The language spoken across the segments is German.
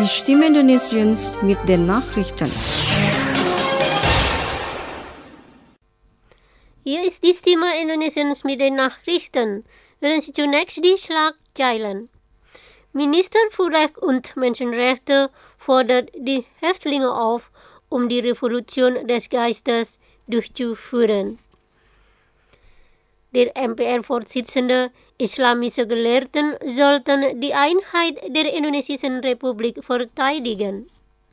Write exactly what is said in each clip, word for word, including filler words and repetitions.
Die Stimme Indonesiens mit den Nachrichten. Hier ist die Stimme Indonesiens mit den Nachrichten. Hören Sie zunächst die Schlagzeilen. Minister für Recht und Menschenrechte fordert die Häftlinge auf, um die Revolution des Geistes durchzuführen. Der M P R-Vorsitzende, islamische Gelehrten sollten die Einheit der Indonesischen Republik verteidigen.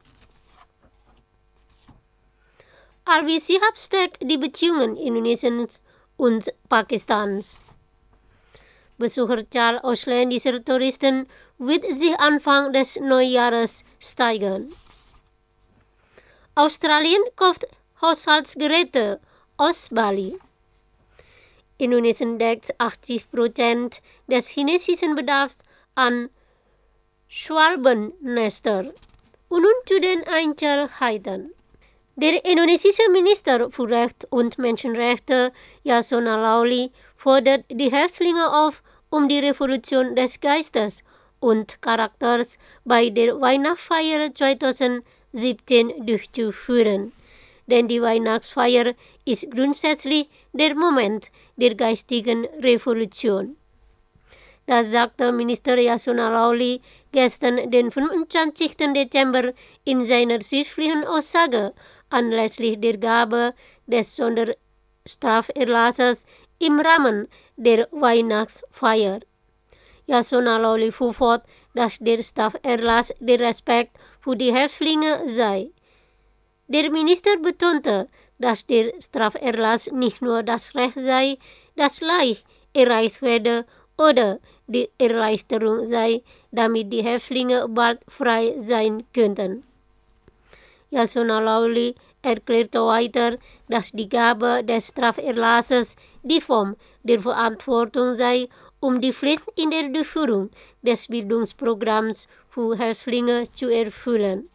Alwi Shihab stärkt die Beziehungen Indonesiens und Pakistans. Besucherzahl ausländischer Touristen wird sich Anfang des Neujahres steigern. Australien kauft Haushaltsgeräte aus Bali. Indonesien deckt achtzig Prozent des chinesischen Bedarfs an Schwalbennester. Und nun zu den Einzelheiten. Der indonesische Minister für Recht und Menschenrechte, Yasona Lawli, fordert die Häftlinge auf, um die Revolution des Geistes und Charakters bei der Weihnachtsfeier zweitausendsiebzehn durchzuführen. Denn die Weihnachtsfeier ist grundsätzlich der Moment der geistigen Revolution. Das sagte Minister Yasona Lawli gestern, den fünfundzwanzigsten Dezember, in seiner schriftlichen Aussage anlässlich der Gabe des Sonderstraferlasses im Rahmen der Weihnachtsfeier. Yasona Lawli fuhr fort, dass der Straferlass der Respekt für die Häftlinge sei. Der Minister betonte, dass der Straferlass nicht nur das Recht sei, das leicht erreicht werde, oder die Erleichterung sei, damit die Häftlinge bald frei sein könnten. Yasona Lawli erklärte weiter, dass die Gabe des Straferlasses die Form der Verantwortung sei, um die Pflicht in der Durchführung des Bildungsprogramms für Häftlinge zu erfüllen.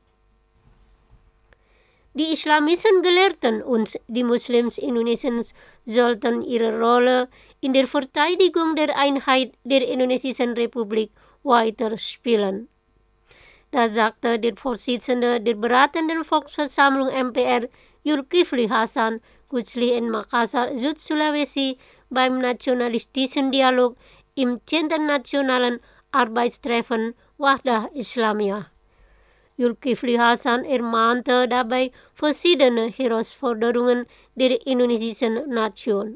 Die islamischen Gelehrten und die Muslims Indonesiens sollten ihre Rolle in der Verteidigung der Einheit der Indonesischen Republik weiter spielen. Das sagte der Vorsitzende der Beratenden Volksversammlung M P R, Zulkifli Hasan, kürzlich in Makassar, Süd-Sulawesi, beim nationalistischen Dialog im zehnten Nationalen Arbeitstreffen Wahdah Islamiyah. Zulkifli Hasan ermahnte dabei verschiedene Herausforderungen der indonesischen Nation.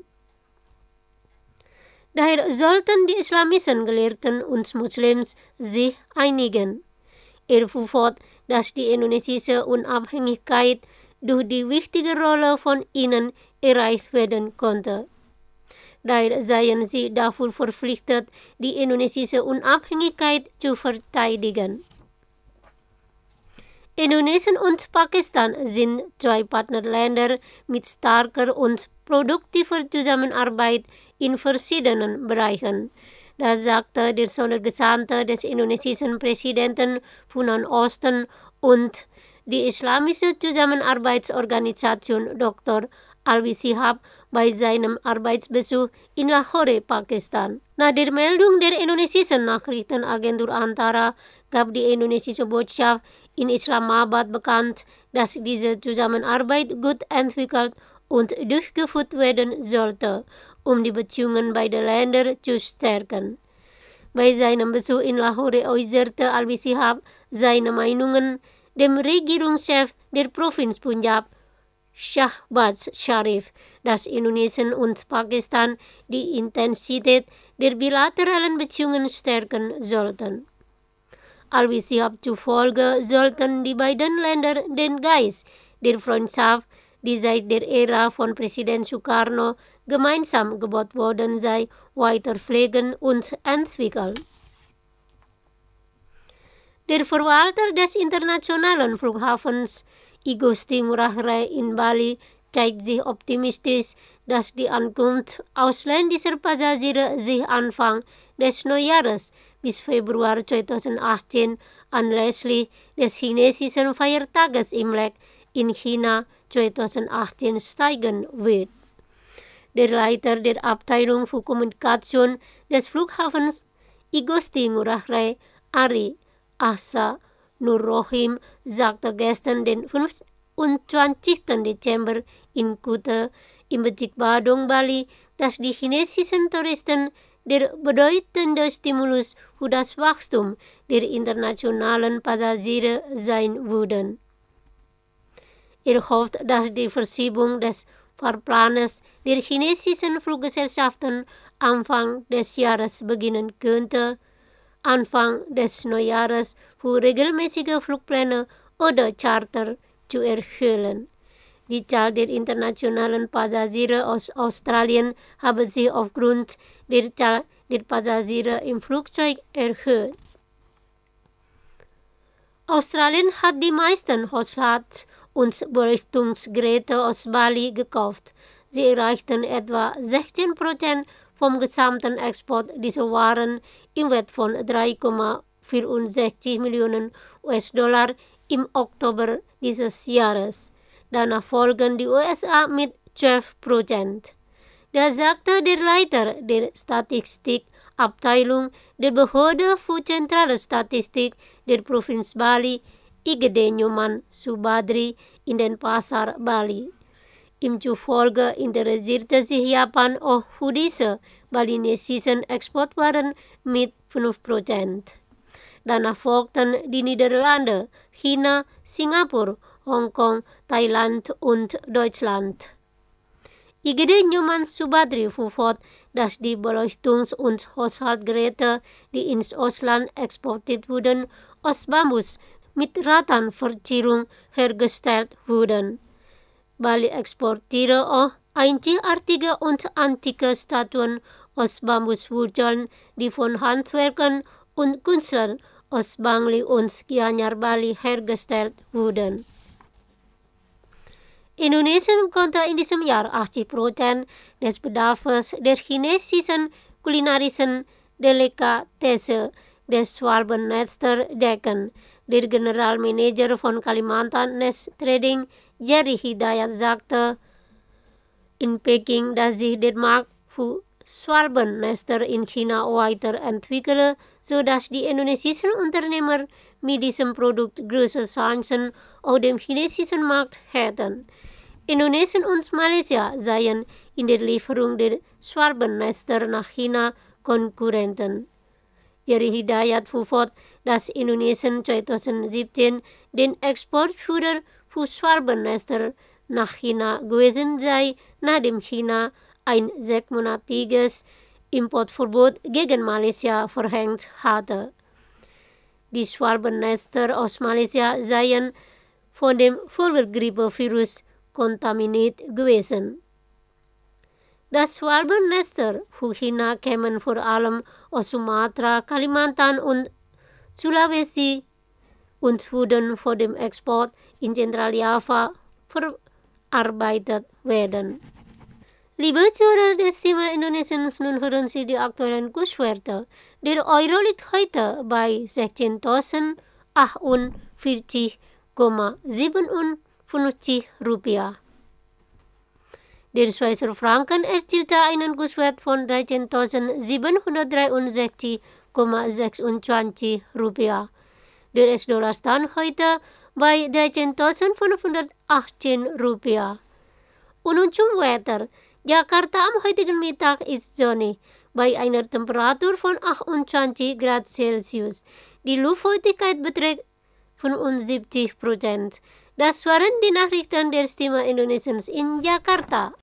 Daher sollten die islamischen Gelehrten und Muslims sich einigen. Er fuhr fort, dass die indonesische Unabhängigkeit durch die wichtige Rolle von ihnen erreicht werden konnte. Daher seien sie dafür verpflichtet, die indonesische Unabhängigkeit zu verteidigen. Indonesien und Pakistan sind zwei Partnerländer mit starker und produktiver Zusammenarbeit in verschiedenen Bereichen. Das sagte der Sondergesandte des indonesischen Präsidenten für Nahen Osten und die Islamische Zusammenarbeitsorganisation Doktor Alwi Shihab bei seinem Arbeitsbesuch in Lahore, Pakistan. Nach der Meldung der indonesischen Nachrichtenagentur Antara gab die indonesische Botschaft in Islamabad bekannt, dass diese Zusammenarbeit gut entwickelt und durchgeführt werden sollte, um die Beziehungen beider Länder zu stärken. Bei seinem Besuch in Lahore äußerte Alwi Shihab seine Meinungen dem Regierungschef der Provinz Punjab, Shahbaz Sharif, dass Indonesien und Pakistan die Intensität der bilateralen Beziehungen stärken sollten. Alwi Shihab zufolge sollten die beiden Länder den Geist der Freundschaft, die seit der Ära von Präsident Sukarno gemeinsam gebaut worden sei, weiter pflegen und entwickeln. Der Verwalter des internationalen Flughafens Igusti Ngurah Rai in Bali zeigt sich optimistisch, dass die Ankunft ausländischer Passagiere sich Anfang des Neujahres bis Februar zweitausendachtzehn anlässlich des chinesischen Feiertages Imlek in China zweitausendachtzehn steigen wird. Der Leiter der Abteilung für Kommunikation des Flughafens Igusti Ngurah Rai, Ari Ahsa Nur Rohim sagte gestern, den fünfundzwanzigsten Dezember in Kuta im Bezirk Badung, Bali, dass die chinesischen Touristen der bedeutende Stimulus für das Wachstum der internationalen Passagiere sein würden. Er hofft, dass die Verschiebung des Fahrplans der chinesischen Fluggesellschaften Anfang des Jahres beginnen könnte, Anfang des Neujahres für regelmäßige Flugpläne oder Charter zu erhöhen. Die Zahl der internationalen Passagiere aus Australien habe sich aufgrund der Zahl der Passagiere im Flugzeug erhöht. Australien hat die meisten Haushalt- und Beleuchtungsgeräte aus Bali gekauft. Sie erreichten etwa sechzehn Prozent vom gesamten Export dieser Waren im Wert von drei Komma vierundsechzig Millionen U S-Dollar im Oktober dieses Jahres. Danach folgen die U S A mit zwölf Prozent. Das sagte der Leiter der Statistikabteilung der Behörde für zentrale Statistik der Provinz Bali, Igede Nyoman Subadri, in den Pasar Bali. Ihm zufolge interessierte sich Japan auch für diese balinesischen Exportwaren mit fünf Prozent. Danach folgten die Niederlande, China, Singapur, Hongkong, Thailand und Deutschland. Igede Nyoman Subadri fuhr fort, dass die Beleuchtungs- und Haushaltsgeräte, die ins Ausland exportiert wurden, aus Bambus mit Rattanverzierung hergestellt wurden. Bali exportiere auch einzigartige und antike Statuen aus Bambuswurzeln, die von Handwerkern und Künstlern aus Bangli und Gianyar Bali hergestellt wurden. Indonesien konnte in diesem Jahr achtzig Prozent des Bedarfs der chinesischen kulinarischen Delikatesse des Schwalbennester decken. Der Generalmanager von Kalimantan Nest Trading, Jerry Hidayat, sagte in Peking, dass sich der Markt für Schwalbennester in China weiterentwickele, sodass die indonesischen Unternehmer mit diesem Produkt große Chancen auf dem chinesischen Markt hätten. Indonesien und Malaysia seien in der Lieferung der Schwalbennester nach China Konkurrenten. Jerry Hidayat fuhr fort, dass Indonesien zweitausendsiebzehn den Exportführer für Schwalbennester nach China gewesen sei, nachdem China ein sechsmonatiges Importverbot gegen Malaysia verhängt hatte. Die Schwalbennester aus Malaysia seien von dem Vogelgrippevirus kontaminiert gewesen. Das Schwalbennester für China kämen vor allem aus Sumatra, Kalimantan und Sulawesi und würden vor dem Export in Zentraljava verarbeitet werden. Liebe Zuhörer des Thema Indonesiens, nun hören Sie die aktuellen Kurswerte. Der Euro liegt heute bei sechzehntausendachundvierzig Komma siebenundfünfzig Rupiah. Der Schweizer Franken erzielte einen Kurswert von dreizehntausendsiebenhundertdreiundsechzig Komma sechsundzwanzig Rupiah. Der U S-Dollar stand heute bei dreizehntausendfünfhundertachtzehn Rupiah. Und nun zum Wetter. Jakarta am heutigen Mittag ist sonnig, bei einer Temperatur von achtundzwanzig Grad Celsius. Die Luftfeuchtigkeit beträgt fünfundsiebzig Prozent. Das waren die Nachrichten der Stimme Indonesiens in Jakarta.